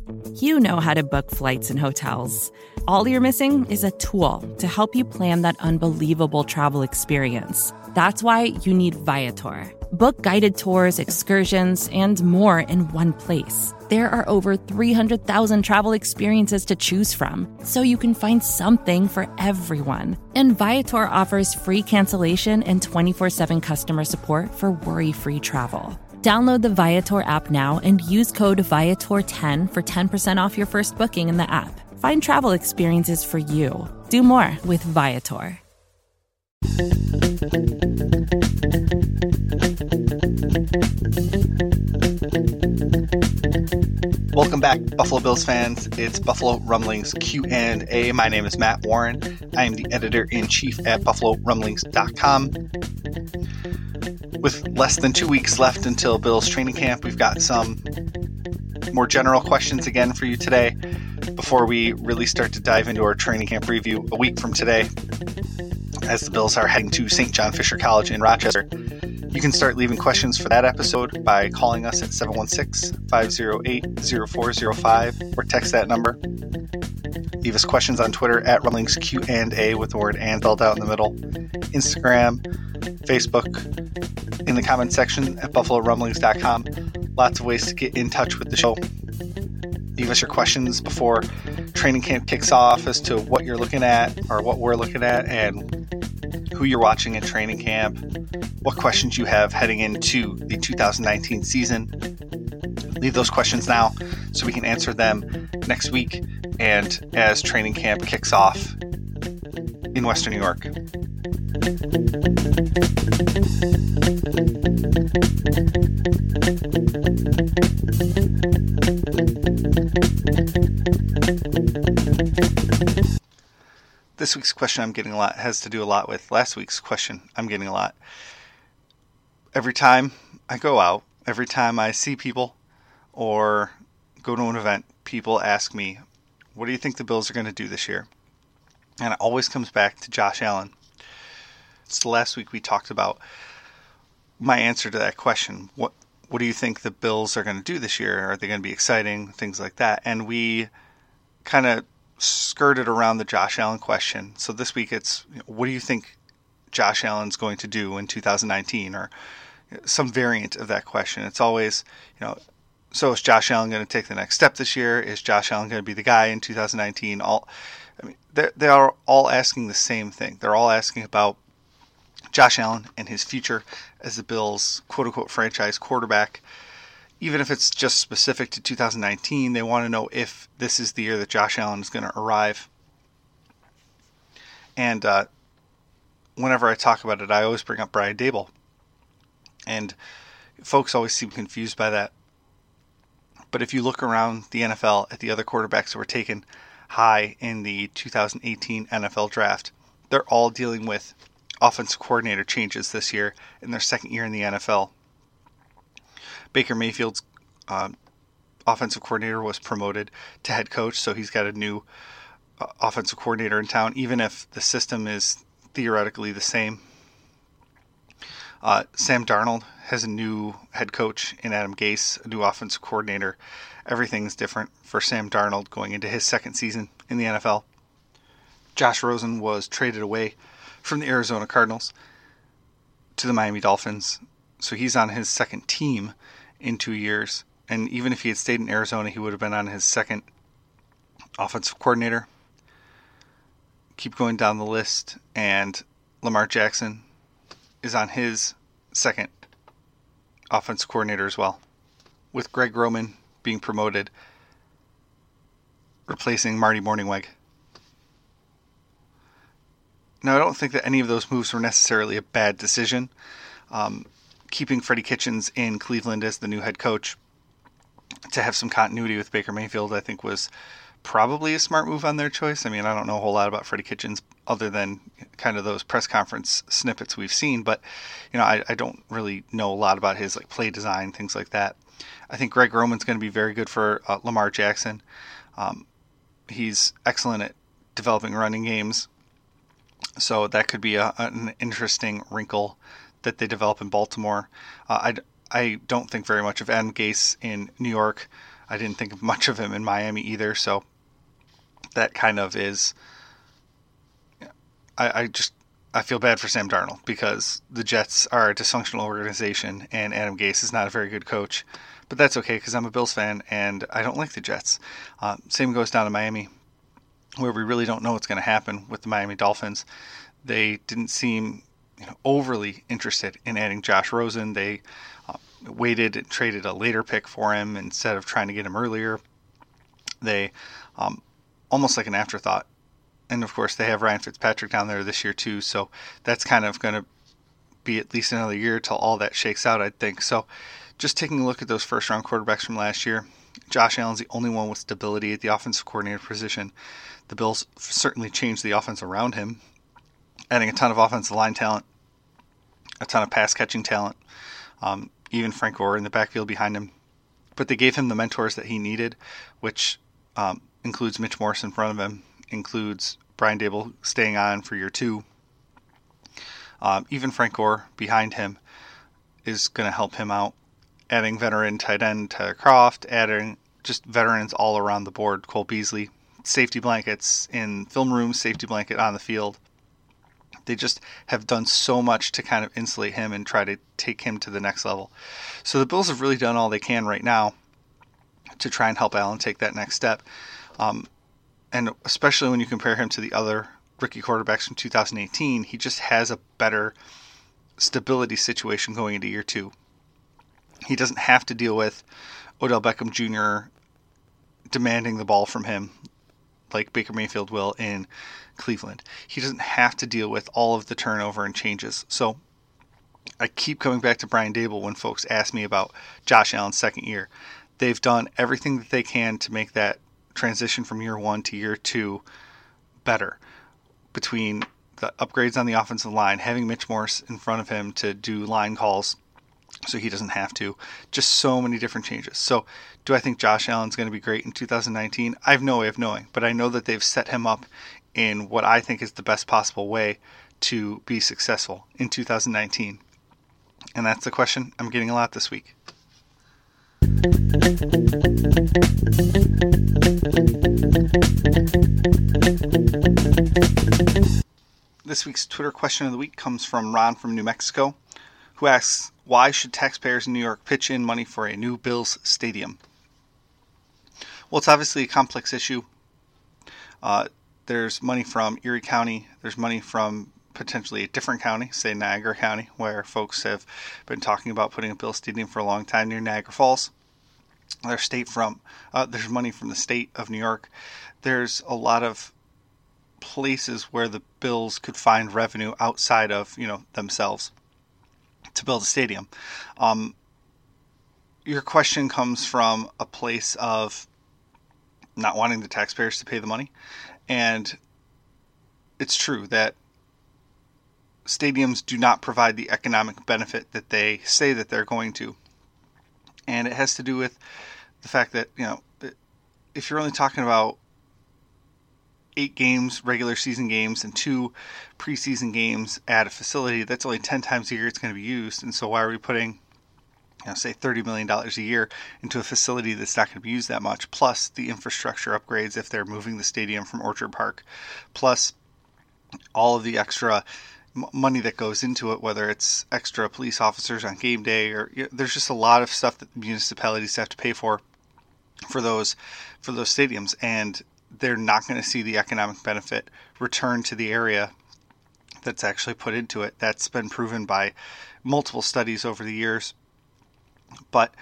You know how to book flights and hotels. All you're missing is a tool to help you plan that unbelievable travel experience. That's why you need Viator. Book guided tours, excursions, and more in one place. There are over 300,000 travel experiences to choose from, so you can find something for everyone. And Viator offers free cancellation and 24/7 customer support for worry-free travel. Download the Viator app now and use code Viator10 for 10% off your first booking in the app. Find travel experiences for you. Do more with Viator. Welcome back, Buffalo Bills fans. It's Buffalo Rumblings Q&A. My name is Matt Warren. I am the editor-in-chief at BuffaloRumblings.com. With less than 2 weeks left until Bills training camp, we've got some more general questions again for you today before we really start to dive into our training camp review a week from today, as the Bills are heading to St. John Fisher College in Rochester. You can start leaving questions for that episode by calling us at 716-508-0405 or text that number. Leave us questions on Twitter at Rumblings Q&A with the word "and" spelled out in the middle. Instagram, Facebook, in the comment section at BuffaloRumblings.com. Lots of ways to get in touch with the show. Leave us your questions before training camp kicks off as to what you're looking at or what we're looking at and who you're watching in training camp, what questions you have heading into the 2019 season. Leave those questions now so we can answer them next week and as training camp kicks off in Western New York. This week's question I'm getting a lot has to do a lot with last week's question I'm getting a lot. Every time I go out, every time I see people or go to an event, people ask me, what do you think the Bills are going to do this year? And it always comes back to Josh Allen. So last week we talked about my answer to that question. What do you think the Bills are going to do this year? Are they going to be exciting? Things like that. And we kind of skirted around the Josh Allen question. So this week it's, what do you think Josh Allen's going to do in 2019? Or some variant of that question. It's always, so is Josh Allen going to take the next step this year? Is Josh Allen going to be the guy in 2019? They are all asking the same thing. They're all asking about Josh Allen and his future as the Bills' quote-unquote franchise quarterback. Even if it's just specific to 2019, they want to know if this is the year that Josh Allen is going to arrive. And whenever I talk about it, I always bring up Brian Daboll. And folks always seem confused by that. But if you look around the NFL at the other quarterbacks that were taken high in the 2018 NFL draft, they're all dealing with offensive coordinator changes this year in their second year in the NFL. Baker Mayfield's offensive coordinator was promoted to head coach, so he's got a new offensive coordinator in town, even if the system is theoretically the same. Sam Darnold has a new head coach in Adam Gase, a new offensive coordinator. Everything's different for Sam Darnold going into his second season in the NFL. Josh Rosen was traded away from the Arizona Cardinals to the Miami Dolphins, so he's on his second team in 2 years. And even if he had stayed in Arizona, he would have been on his second offensive coordinator. Keep going down the list, and Lamar Jackson is on his second offensive coordinator as well, with Greg Roman being promoted, replacing Marty Mornhinweg. Now, I don't think that any of those moves were necessarily a bad decision. Keeping Freddie Kitchens in Cleveland as the new head coach to have some continuity with Baker Mayfield, I think, was probably a smart move on their choice. I mean, I don't know a whole lot about Freddie Kitchens other than kind of those press conference snippets we've seen, but I don't really know a lot about his play design, things like that. I think Greg Roman's going to be very good for Lamar Jackson. He's excellent at developing running games, so that could be an interesting wrinkle that they develop in Baltimore. I don't think very much of Adam Gase in New York. I didn't think much of him in Miami either, so that kind of is... I feel bad for Sam Darnold because the Jets are a dysfunctional organization and Adam Gase is not a very good coach. But that's okay because I'm a Bills fan and I don't like the Jets. Same goes down to Miami, where we really don't know what's going to happen with the Miami Dolphins. They didn't seem overly interested in adding Josh Rosen. They waited and traded a later pick for him instead of trying to get him earlier. They, almost like an afterthought. And of course, they have Ryan Fitzpatrick down there this year too, so that's kind of going to be at least another year till all that shakes out, I think. So just taking a look at those first-round quarterbacks from last year, Josh Allen's the only one with stability at the offensive coordinator position. The Bills certainly changed the offense around him, adding a ton of offensive line talent, a ton of pass-catching talent, even Frank Gore in the backfield behind him. But they gave him the mentors that he needed, which includes Mitch Morse in front of him, includes Brian Daboll staying on for year 2. Even Frank Gore behind him is going to help him out. Adding veteran tight end Tyler Kroft, adding just veterans all around the board. Cole Beasley, safety blankets in film rooms, safety blanket on the field. They just have done so much to kind of insulate him and try to take him to the next level. So the Bills have really done all they can right now to try and help Allen take that next step. And especially when you compare him to the other rookie quarterbacks from 2018, he just has a better stability situation going into year 2. He doesn't have to deal with Odell Beckham Jr. demanding the ball from him like Baker Mayfield will in Cleveland. He doesn't have to deal with all of the turnover and changes. So I keep coming back to Brian Daboll when folks ask me about Josh Allen's second year. They've done everything that they can to make that transition from year 1 to year 2 better, between the upgrades on the offensive line, having Mitch Morse in front of him to do line calls so he doesn't have to, just so many different changes. So do I think Josh Allen's going to be great in 2019? I have no way of knowing, but I know that they've set him up in what I think is the best possible way to be successful in 2019. And that's the question I'm getting a lot this week. This week's Twitter question of the week comes from Ron from New Mexico, who asks, why should taxpayers in New York pitch in money for a new Bills stadium? Well, it's obviously a complex issue. There's money from Erie County. There's money from potentially a different county, say Niagara County, where folks have been talking about putting a Bills stadium for a long time near Niagara Falls. There's money from the state of New York. There's a lot of places where the Bills could find revenue outside of themselves to build a stadium. Your question comes from a place of not wanting the taxpayers to pay the money, and it's true that stadiums do not provide the economic benefit that they say that they're going to. And it has to do with the fact that, if you're only talking about 8 games, regular season games, and 2 preseason games at a facility, that's only 10 times a year it's going to be used. And so why are we putting, say $30 million a year into a facility that's not going to be used that much, plus the infrastructure upgrades if they're moving the stadium from Orchard Park, plus all of the extra money that goes into it, whether it's extra police officers on game day, or there's just a lot of stuff that municipalities have to pay for those stadiums, and they're not going to see the economic benefit return to the area that's actually put into it. That's been proven by multiple studies over the years. But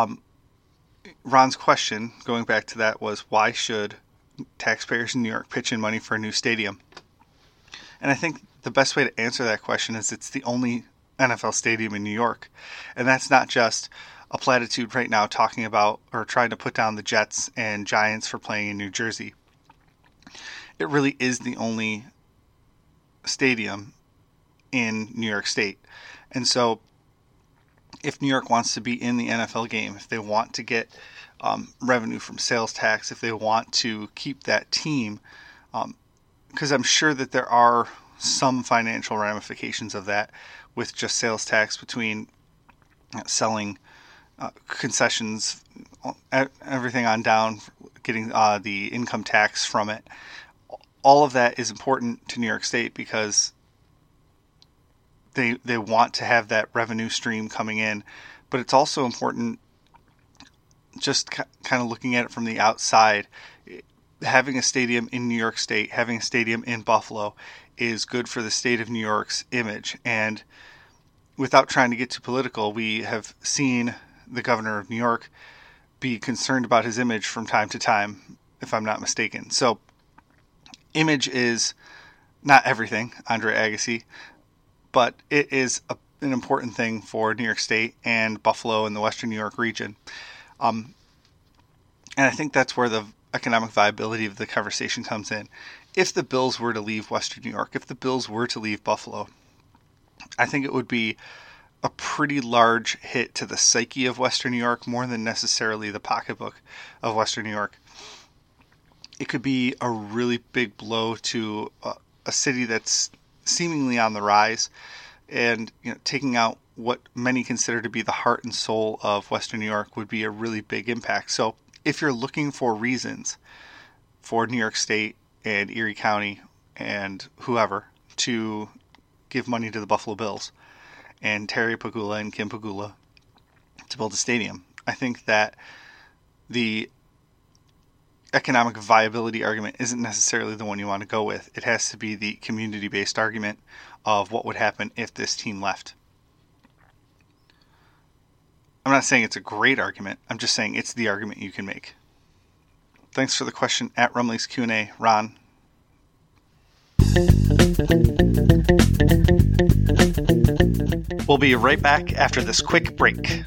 Ron's question, going back to that, was why should taxpayers in New York pitch in money for a new stadium? And I think the best way to answer that question is it's the only NFL stadium in New York. And that's not just a platitude right now talking about or trying to put down the Jets and Giants for playing in New Jersey. It really is the only stadium in New York State. And so if New York wants to be in the NFL game, if they want to get revenue from sales tax, if they want to keep that team, because I'm sure that there are some financial ramifications of that with just sales tax between selling concessions everything on down, getting the income tax from it. All of that is important to New York State because they want to have that revenue stream coming in. But it's also important, just kind of looking at it from the outside, having a stadium in New York State, having a stadium in Buffalo is good for the state of New York's image. And without trying to get too political, we have seen the governor of New York be concerned about his image from time to time, if I'm not mistaken. So image is not everything, Andre Agassi, but it is an important thing for New York State and Buffalo and the Western New York region. And I think that's where the economic viability of the conversation comes in. If the Bills were to leave Western New York, if the Bills were to leave Buffalo, I think it would be a pretty large hit to the psyche of Western New York, more than necessarily the pocketbook of Western New York. It could be a really big blow to a city that's seemingly on the rise, and taking out what many consider to be the heart and soul of Western New York would be a really big impact. So if you're looking for reasons for New York State and Erie County and whoever to give money to the Buffalo Bills and Terry Pegula and Kim Pegula to build a stadium, I think that the economic viability argument isn't necessarily the one you want to go with. It has to be the community-based argument of what would happen if this team left. I'm not saying it's a great argument. I'm just saying it's the argument you can make. Thanks for the question at Rumley's Q&A, Ron. We'll be right back after this quick break.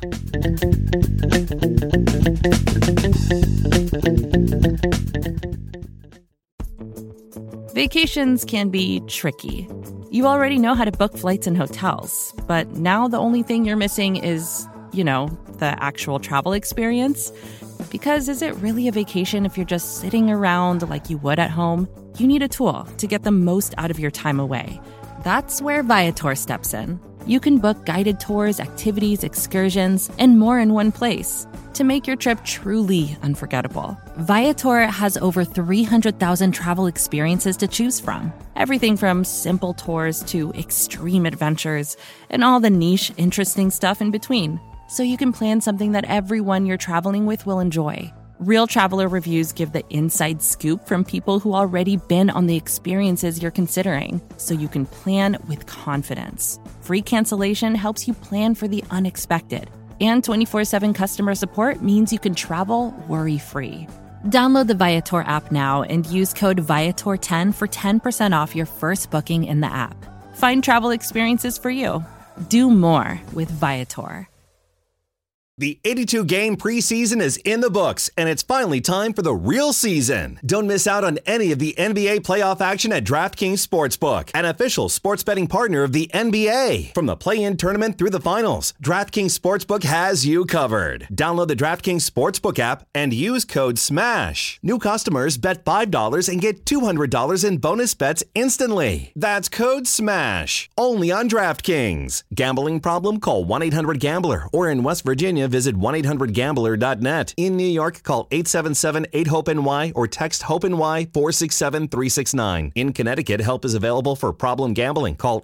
Vacations can be tricky. You already know how to book flights and hotels, but now the only thing you're missing is, the actual travel experience. Because is it really a vacation if you're just sitting around like you would at home? You need a tool to get the most out of your time away. That's where Viator steps in. You can book guided tours, activities, excursions, and more in one place to make your trip truly unforgettable. Viator has over 300,000 travel experiences to choose from. Everything from simple tours to extreme adventures and all the niche, interesting stuff in between. So you can plan something that everyone you're traveling with will enjoy. Real traveler reviews give the inside scoop from people who already been on the experiences you're considering, so you can plan with confidence. Free cancellation helps you plan for the unexpected. And 24/7 customer support means you can travel worry-free. Download the Viator app now and use code Viator10 for 10% off your first booking in the app. Find travel experiences for you. Do more with Viator. The 82-game preseason is in the books, and it's finally time for the real season. Don't miss out on any of the NBA playoff action at DraftKings Sportsbook, an official sports betting partner of the NBA. From the play-in tournament through the finals, DraftKings Sportsbook has you covered. Download the DraftKings Sportsbook app and use code SMASH. New customers bet $5 and get $200 in bonus bets instantly. That's code SMASH. Only on DraftKings. Gambling problem? Call 1-800-GAMBLER. Or in West Virginia, visit 1-800-GAMBLER.net. In New York, call 877-8-HOPE-NY or text HOPE-NY 467-369. In Connecticut, help is available for problem gambling. Call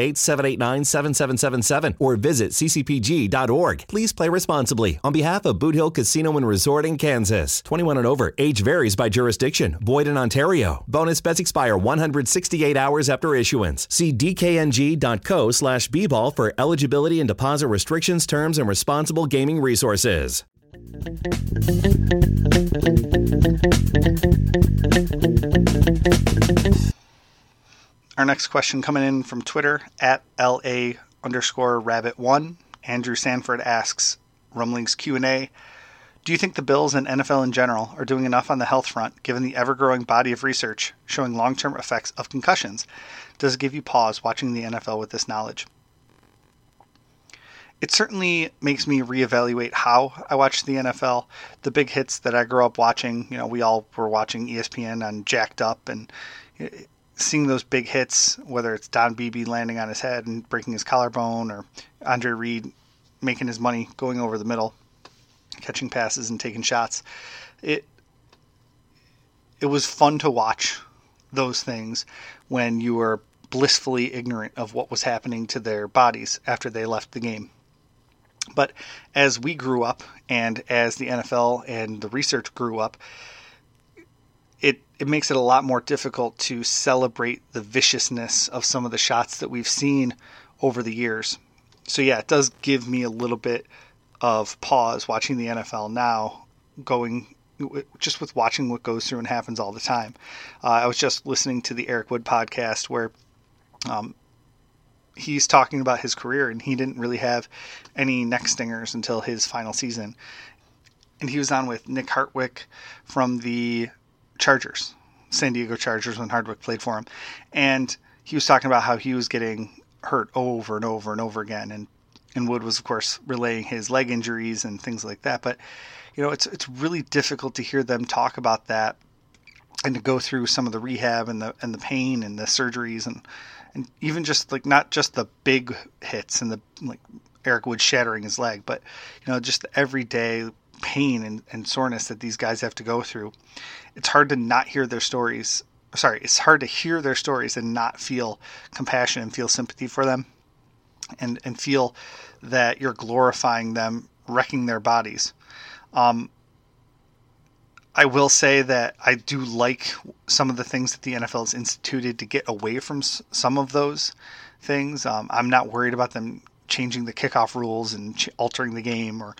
888-789-7777 or visit ccpg.org. Please play responsibly. On behalf of Boot Hill Casino and Resort in Kansas. 21 and over. Age varies by jurisdiction. Void in Ontario. Bonus bets expire 168 hours after issuance. See dkng.co/bball for eligibility and deposit restrictions, terms, and responsible gaming resources. Our next question coming in from Twitter at LA_rabbit1. Andrew Sanford asks, Rumlings Q&A, do you think the Bills and NFL in general are doing enough on the health front, given the ever-growing body of research showing long-term effects of concussions? Does it give you pause watching the NFL with this knowledge? It certainly makes me reevaluate how I watch the NFL. The big hits that I grew up watching, we all were watching ESPN on Jacked Up, and seeing those big hits, whether it's Don Beebe landing on his head and breaking his collarbone, or Andre Reed making his money going over the middle, catching passes and taking shots. It was fun to watch those things when you were blissfully ignorant of what was happening to their bodies after they left the game. But as we grew up and as the NFL and the research grew up, it makes it a lot more difficult to celebrate the viciousness of some of the shots that we've seen over the years. So yeah, it does give me a little bit of pause watching the NFL now, just with watching what goes through and happens all the time. I was just listening to the Eric Wood podcast where he's talking about his career, and he didn't really have any neck stingers until his final season. And he was on with Nick Hartwick from the Chargers, San Diego Chargers, when Hardwick played for him. And he was talking about how he was getting hurt over and over and over again. And Wood was, of course, relaying his leg injuries and things like that. But, it's really difficult to hear them talk about that and to go through some of the rehab and the pain and the surgeries and even just not just the big hits and the Eric Wood shattering his leg, but just the everyday pain and soreness that these guys have to go through. It's hard to not hear their stories. It's hard to hear their stories and not feel compassion and feel sympathy for them and feel that you're glorifying them wrecking their bodies. I will say that I do like some of the things that the NFL has instituted to get away from some of those things. I'm not worried about them changing the kickoff rules and altering the game or,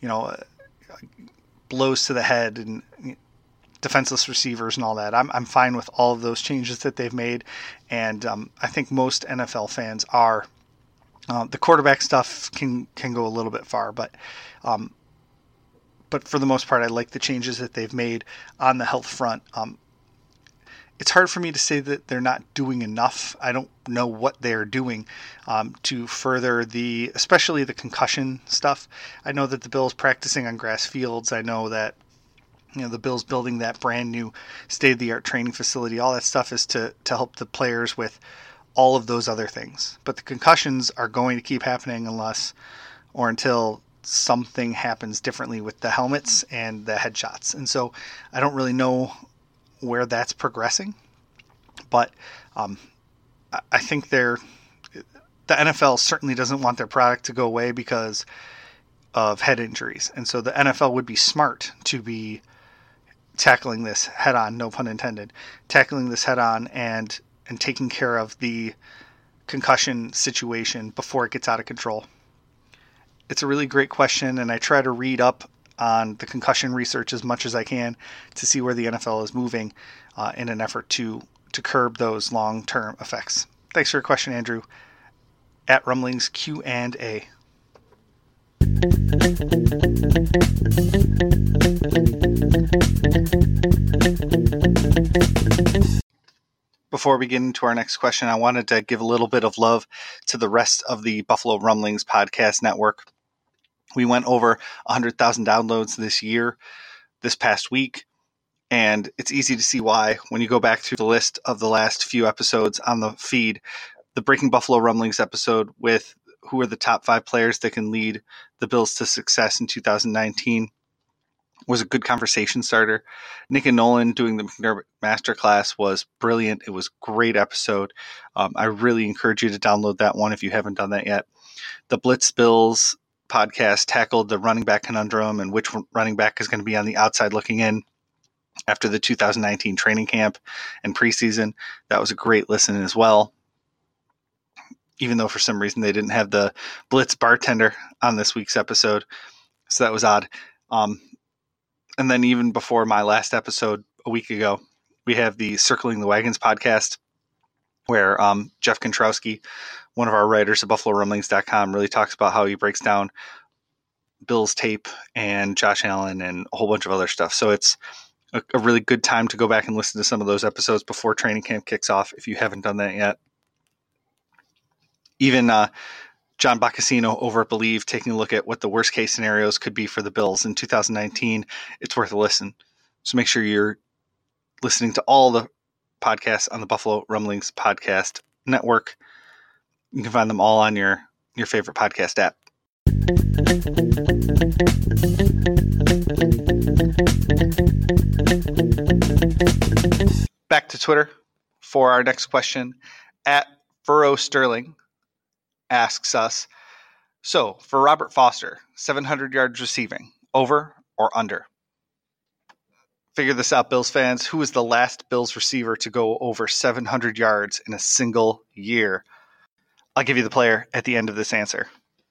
blows to the head and defenseless receivers and all that. I'm fine with all of those changes that they've made. And I think most NFL fans are. The quarterback stuff can go a little bit far, but for the most part, I like the changes that they've made on the health front. It's hard for me to say that they're not doing enough. I don't know what they're doing to further especially the concussion stuff. I know that the Bills practicing on grass fields. I know that the Bills building that brand new state-of-the-art training facility. All that stuff is to help the players with all of those other things. But the concussions are going to keep happening until something happens differently with the helmets and the headshots. And so I don't really know where that's progressing, but I think the NFL certainly doesn't want their product to go away because of head injuries. And so the NFL would be smart to be tackling this head on, no pun intended, tackling this head on and taking care of the concussion situation before it gets out of control. It's a really great question, and I try to read up on the concussion research as much as I can to see where the NFL is moving in an effort to curb those long-term effects. Thanks for your question, Andrew. At Rumblings Q&A. Before we get into our next question, I wanted to give a little bit of love to the rest of the Buffalo Rumblings podcast network. We went over 100,000 downloads this past week, and it's easy to see why when you go back through the list of the last few episodes on the feed. The Breaking Buffalo Rumblings episode with who are the top 5 players that can lead the Bills to success in 2019 was a good conversation starter. Nick and Nolan doing the McDermott Masterclass was brilliant. It was a great episode. I really encourage you to download that one if you haven't done that yet. The Blitz Bills podcast tackled the running back conundrum and which running back is going to be on the outside looking in after the 2019 training camp and preseason. That was a great listen as well, even though for some reason they didn't have the Blitz bartender on this week's episode. So that was odd. And then even before my last episode a week ago, we have the Circling the Wagons podcast where Jeff Kontrowski, one of our writers at BuffaloRumblings.com, really talks about how he breaks down Bills tape and Josh Allen and a whole bunch of other stuff. So it's a really good time to go back and listen to some of those episodes before training camp kicks off if you haven't done that yet. Even John Boccacino over at Believe taking a look at what the worst case scenarios could be for the Bills in 2019. It's worth a listen. So make sure you're listening to all the podcasts on the Buffalo Rumblings podcast network. You can find them all on your favorite podcast app. Back to Twitter for our next question. At Furrow Sterling asks us, so for Robert Foster, 700 yards receiving, over or under? Figure this out, Bills fans. Who was the last Bills receiver to go over 700 yards in a single year? I'll give you the player at the end of this answer.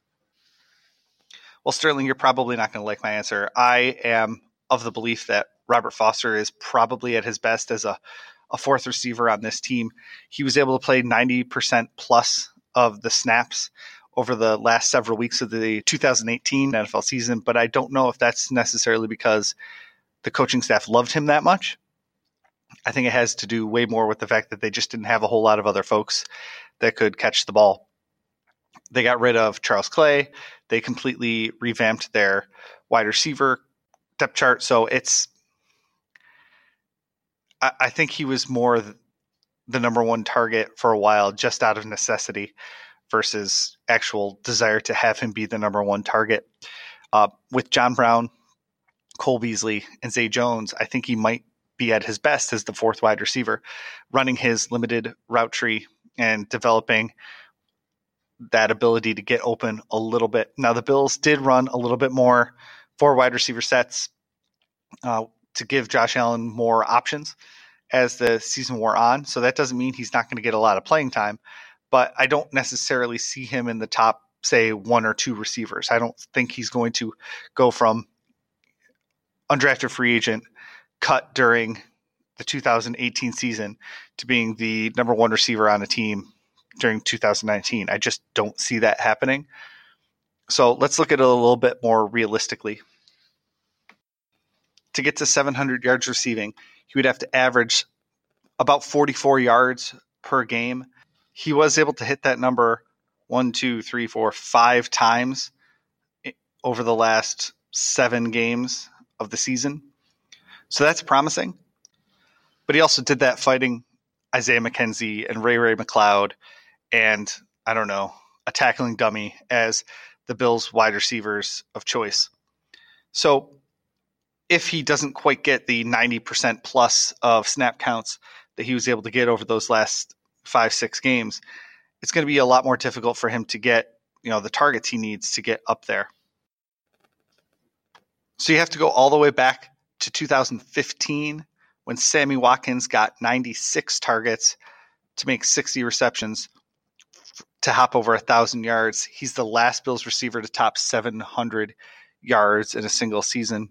Well, Sterling, you're probably not going to like my answer. I am of the belief that Robert Foster is probably at his best as a fourth receiver on this team. He was able to play 90% plus of the snaps over the last several weeks of the 2018 NFL season, but I don't know if that's necessarily because the coaching staff loved him that much. I think it has to do way more with the fact that they just didn't have a whole lot of other folks that could catch the ball. They got rid of Charles Clay. They completely revamped their wide receiver depth chart. So I think he was more the number one target for a while just out of necessity versus actual desire to have him be the number one target. With John Brown, Cole Beasley, and Zay Jones, I think he might be at his best as the fourth wide receiver, running his limited route tree and developing that ability to get open a little bit. Now, the Bills did run a little bit more four wide receiver sets to give Josh Allen more options as the season wore on. So that doesn't mean he's not going to get a lot of playing time, but I don't necessarily see him in the top, say, one or two receivers. I don't think he's going to go from undrafted free agent cut during the 2018 season to being the number one receiver on a team during 2019. I just don't see that happening. So let's look at it a little bit more realistically. To get to 700 yards receiving, he would have to average about 44 yards per game. He was able to hit that number 5 times over the last 7 games of the season. So that's promising. But he also did that fighting Isaiah McKenzie and Ray McLeod and, I don't know, a tackling dummy as the Bills' wide receivers of choice. So if he doesn't quite get the 90% plus of snap counts that he was able to get over those last 5-6 games, it's going to be a lot more difficult for him to get, the targets he needs to get up there. So you have to go all the way back to 2015 when Sammy Watkins got 96 targets to make 60 receptions to hop over 1,000 yards. He's the last Bills receiver to top 700 yards in a single season.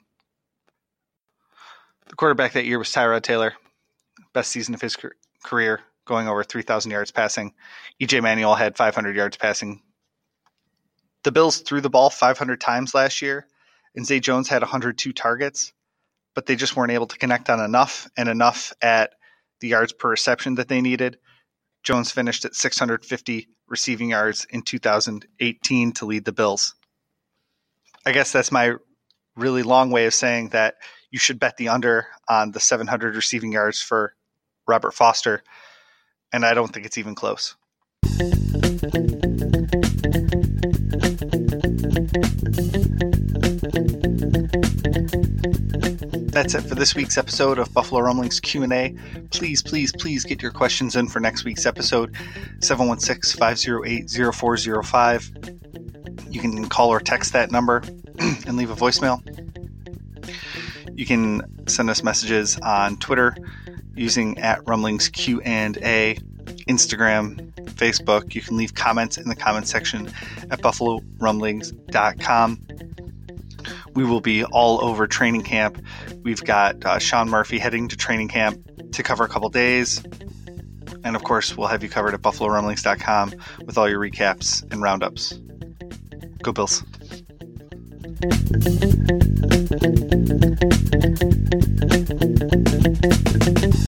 The quarterback that year was Tyrod Taylor, best season of his career, going over 3,000 yards passing. E.J. Manuel had 500 yards passing. The Bills threw the ball 500 times last year, and Zay Jones had 102 targets, but they just weren't able to connect on enough at the yards per reception that they needed. Jones finished at 650 receiving yards in 2018 to lead the Bills. I guess that's my really long way of saying that you should bet the under on the 700 receiving yards for Robert Foster, and I don't think it's even close. That's it for this week's episode of Buffalo Rumblings Q&A. Please get your questions in for next week's episode, 716-508-0405. You can call or text that number and leave a voicemail. You can send us messages on Twitter using @RumblingsQ&A, Instagram, Facebook. You can leave comments in the comment section at BuffaloRumblings.com. We will be all over training camp. We've got Sean Murphy heading to training camp to cover a couple days. And of course, we'll have you covered at BuffaloRumblings.com with all your recaps and roundups. Go Bills.